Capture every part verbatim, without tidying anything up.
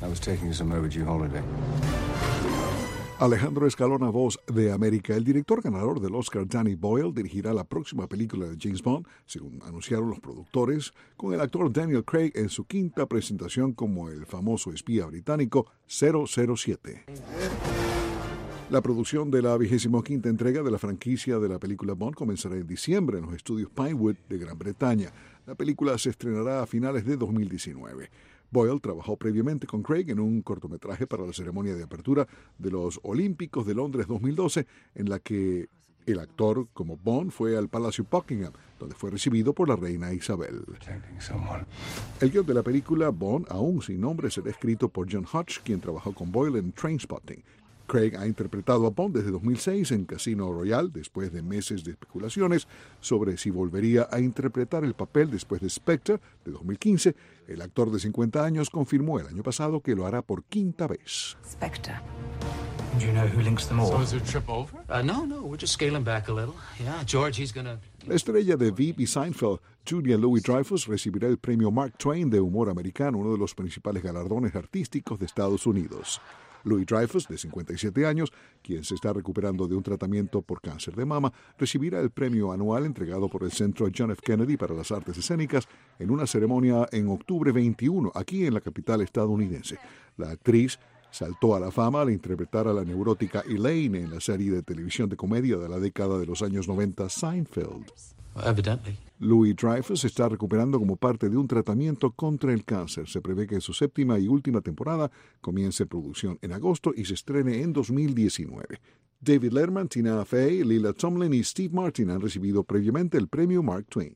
I was taking some overdue holiday. Alejandro Escalona, voz de América. El director ganador del Oscar, Danny Boyle, dirigirá la próxima película de James Bond, según anunciaron los productores, con el actor Daniel Craig en su quinta presentación como el famoso espía británico cero cero siete. La producción de la vigésima quinta entrega de la franquicia de la película Bond comenzará en diciembre en los estudios Pinewood de Gran Bretaña. La película se estrenará a finales de dos mil diecinueve. Boyle trabajó previamente con Craig en un cortometraje para la ceremonia de apertura de los Olímpicos de Londres dos mil doce, en la que el actor como Bond fue al Palacio Buckingham, donde fue recibido por la reina Isabel. El guion de la película Bond, aún sin nombre, será escrito por John Hodge, quien trabajó con Boyle en Trainspotting. Craig ha interpretado a Bond desde dos mil seis en Casino Royale, después de meses de especulaciones sobre si volvería a interpretar el papel después de Spectre de dos mil quince. El actor de cincuenta años confirmó el año pasado que lo hará por quinta vez. Spectre. Do you know who links them all? So is there a trip over? Uh, no, no, we're just scaling back a little. Yeah, George, he's gonna... La estrella de V I P y Seinfeld, Julia Louis-Dreyfus, recibirá el premio Mark Twain de humor americano, uno de los principales galardones artísticos de Estados Unidos. Louis-Dreyfus, de cincuenta y siete años, quien se está recuperando de un tratamiento por cáncer de mama, recibirá el premio anual entregado por el Centro John F. Kennedy para las Artes Escénicas en una ceremonia en octubre veintiuno, aquí en la capital estadounidense. La actriz saltó a la fama al interpretar a la neurótica Elaine en la serie de televisión de comedia de la década de los años noventa, Seinfeld. Well, evidently. Louis-Dreyfus se está recuperando como parte de un tratamiento contra el cáncer. Se prevé que su séptima y última temporada comience producción en agosto y se estrene en dos mil diecinueve. David Letterman, Tina Fey, Lila Tomlin y Steve Martin han recibido previamente el premio Mark Twain.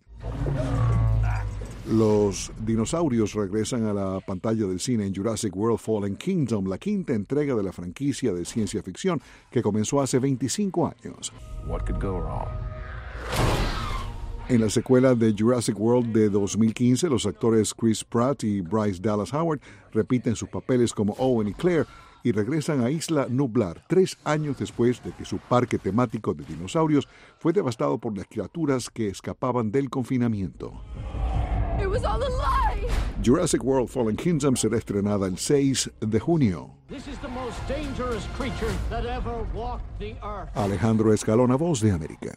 Los dinosaurios regresan a la pantalla del cine en Jurassic World Fallen Kingdom, la quinta entrega de la franquicia de ciencia ficción que comenzó hace veinticinco años. What could go wrong? En la secuela de Jurassic World de dos mil quince, los actores Chris Pratt y Bryce Dallas Howard repiten sus papeles como Owen y Claire y regresan a Isla Nublar tres años después de que su parque temático de dinosaurios fue devastado por las criaturas que escapaban del confinamiento. It was all a lie. Jurassic World Fallen Kingdom será estrenada el seis de junio. This is the most dangerous creature that ever walked the earth. Alejandro Escalona, voz de América.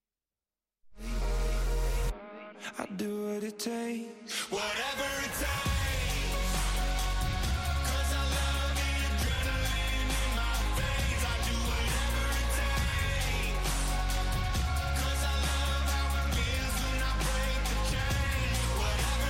I do what it takes, whatever it takes.